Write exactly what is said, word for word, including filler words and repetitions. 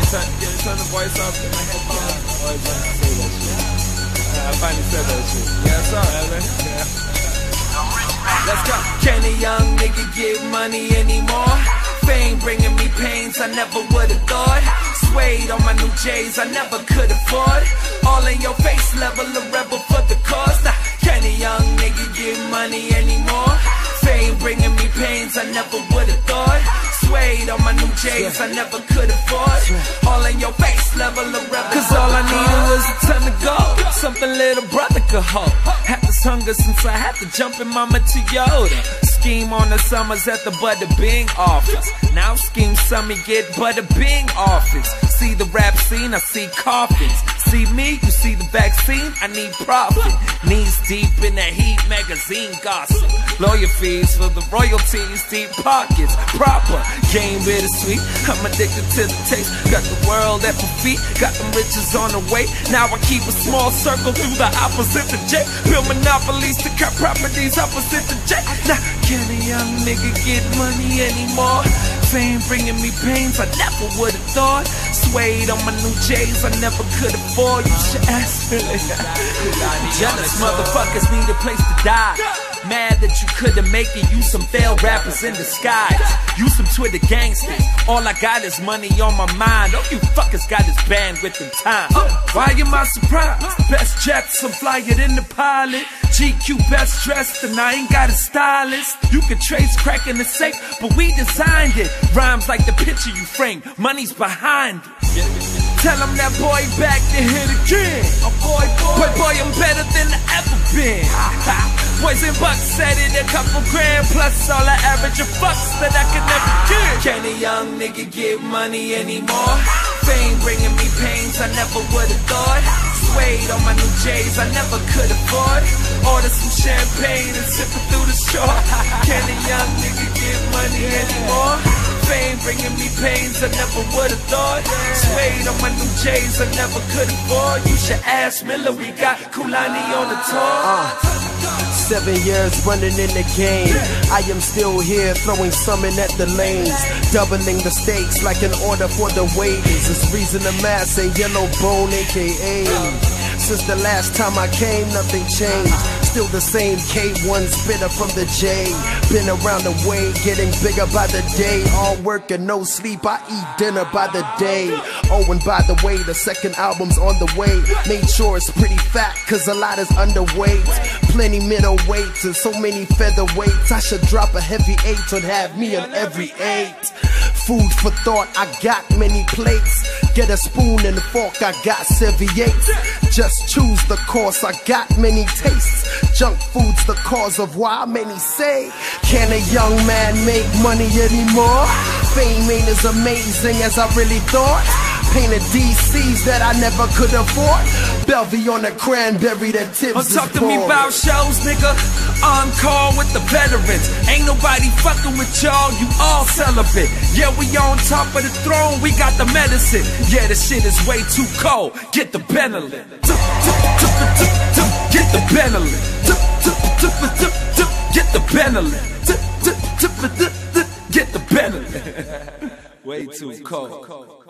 turn, yeah, turn the voice up in my headphones. I always wanted to say that shit. Uh, I finally said that shit. Yeah, sorry, man. Yeah. Let's go. Can a young nigga get money anymore? Fame bringing me pains I never would've thought. Suede on my new J's I never could afford. All in your face level, a rebel for the cause. Now, can a young nigga get money anymore? Fame bringing me pains I never would've thought. Suede on my new J's I never could afford. All in your face level, a rebel. Cause all I needed was a ton of gold, something little brother could hold. Had this hunger since I had to jump in Mama Toyota. Scheme on the summers at the Butter Bing office. Now scheme summer get Butter Bing office. See the rap scene, I see coffins. See me, you see the vaccine, I need profit. Knees deep in that Heat magazine gossip. Lawyer fees for the royalties, deep pockets. Proper, game bittersweet, I'm addicted to the taste. Got the world at my feet, got them riches on the way. Now I keep a small circle through the opposite to J. Build monopolies to cut properties opposite to J. Now, can a young nigga get money anymore? Fame bringing me pains I never would've thought. Suede on my new J's I never could afford. You should ask me. Jealous motherfuckers need a place to die. Mad that you couldn't make it. You some failed rappers in disguise. You some Twitter gangsters. All I got is money on my mind. All you fuckers got is bandwidth and time. Why am I surprised? Best jets, I'm flyer than the pilot. G Q best dressed and I ain't got a stylist. You can trace crack in the safe, but we designed it. Rhymes like the picture you frame, money's behind it. Tell him that boy back to hit again. Oh boy, boy, boy, boy, I'm better than I ever been. Boys and bucks said it a couple grand, plus all the average of fucks that I could never get. Can a young nigga get money anymore? Fame bringing me pains I never would've thought. Suede on my new J's I never could afford. Order some champagne and sip it through the straw. Can a young nigga get money anymore? Fame bringing me pains I never would've thought. Suede on my new J's I never could afford. You should ask Miller, we got Kulani on the tour. Uh. Seven years running in the game, I am still here throwing summon at the lanes, doubling the stakes like an order for the wages. It's Reason to Mass and Yellow Bone, aka since the last time I came, nothing changed. Still the same K one spitter from the J. Been around the way, getting bigger by the day. All work and no sleep, I eat dinner by the day. Oh, and by the way, the second album's on the way. Made sure it's pretty fat, cause a lot is underweight. Plenty middleweights and so many featherweights. I should drop a heavy eight and have me on every eight. Food for thought, I got many plates. Get a spoon and a fork, I got serviettes. Just choose the course, I got many tastes. Junk food's the cause of why many say, can a young man make money anymore? Fame ain't as amazing as I really thought. Painted D Cs that I never could afford. Belvy on the cranberry that tips Don't is talk to me poor. about shows, nigga. On call with the veterans. Ain't nobody fucking with y'all, you all celibate. Yeah, we on top of the throne, we got the medicine. Yeah, the shit is way too cold. Get the Benelin. Get the Benelin. Get the Benelin. Get the Benelin. Way too cold.